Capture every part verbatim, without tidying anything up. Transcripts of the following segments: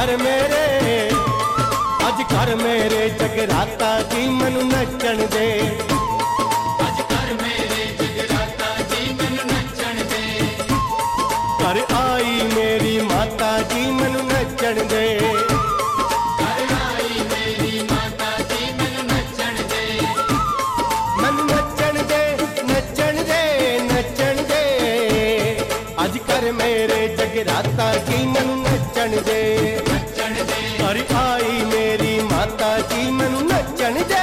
कर मेरे अज कर मेरे जगराता जी मैनू नचण दे। अज कर मेरे जगराता जी मैनू नचण दे। घर आई मेरी माता जी मैनू नचण दे। घर आई मेरी माता जी मैनू नचण दे। मैनू नचण दे नचण दे नचण दे अज कर मेरे जगराता जी मैनू नचण दे। नचण दे। घर आई मेरी माता जी मैनू नचण दे।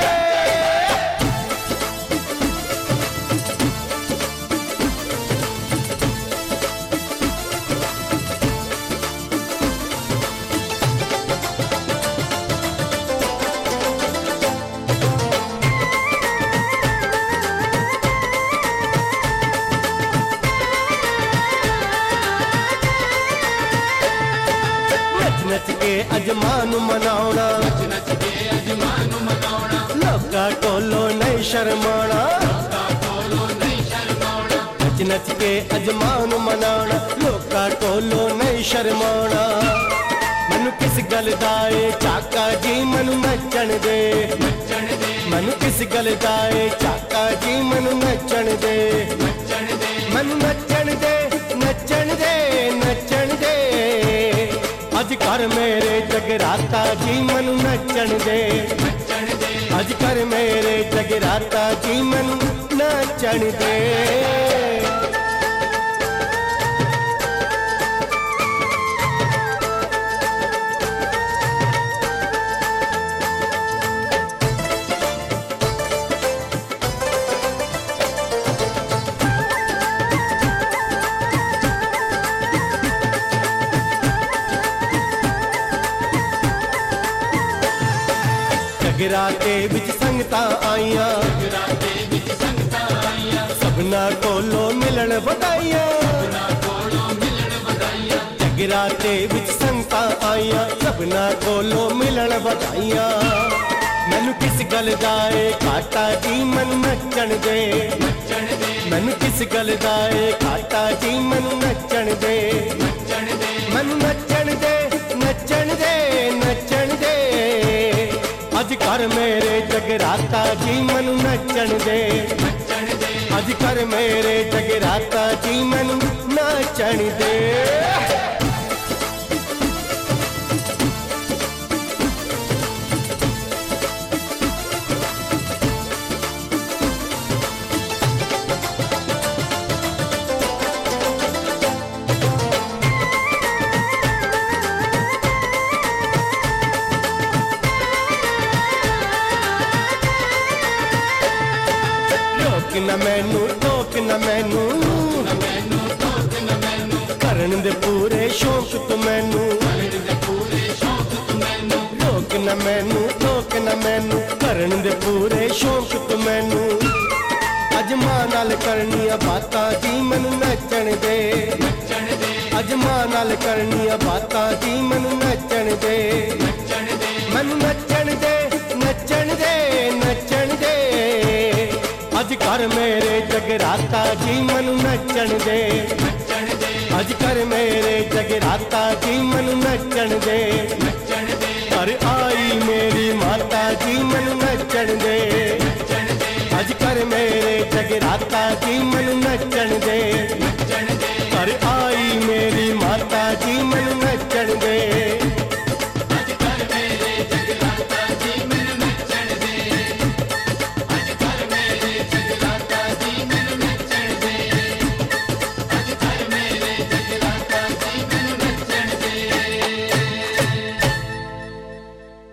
नच के अजमान मनाउणा। नच नच के अजमान मनाउणा। लोका कोलो नहीं शर्माना। लोका कोलो नहीं शर्माउणा। नच नच के अजमान मनाउणा लोका कोलो नहीं शर्माना। मैनू किस गल दा ए चाका जी मैनू नचण दे। नचण दे। मैनू किस गल दा ए चाका जी मैनू नचण दे। नचण दे। मैनू नचण दे नचण दे नचण दे अज कर मेरे जगराता जी मैनू नचण दे। नचण दे। अज कर मेरे जगराता जी मैनू नचण दे। जगराते विच संगतां आईयां। जगराते विच संगतां आईयां। सबना कोलों मिलन वधाइयां। सबना कोलों मिलन वधाइयां। जगराते विच संगतां आईयां। सबना कोलों मिलन वधाइयां। मैनू किस गल दा ए घाटा जी मैनू नचण दे। नचण दे। मैनू किस गल दा ए घाटा जी मैनू नचण दे। नचण दे। मैनू नचण दे नचण दे नचण दे अज कर मेरे जगराता जी मैनू नचण दे। नचण दे। अज कर मेरे जगराता जी मैनू नचण दे। रोक न मैनू टोक न मैनू। न मैनू टोक न मैनू। करन दे पूरे शौक तू मैनू। करन दे पूरे शौक तू मैनू। रोक न मैनू टोक न मैनू करन दे पूरे शौक तू मैनू। अज मां नाल करनिया बातां जी मैनू नचण दे। नचण दे। अज मां नाल करनिया बातां जी मैनू नचण दे। नचण दे। मैनू नचण दे नचण दे नचण दे अज कर मेरे जगराता जी मैनू नचण दे। नचण दे। अज कर मेरे जगराता जी मैनू नचण दे। नचण दे। घर आई मेरी माता जी मैनू नचण दे। नचण दे। अज कर मेरे जगराता जी मैनू नचण दे।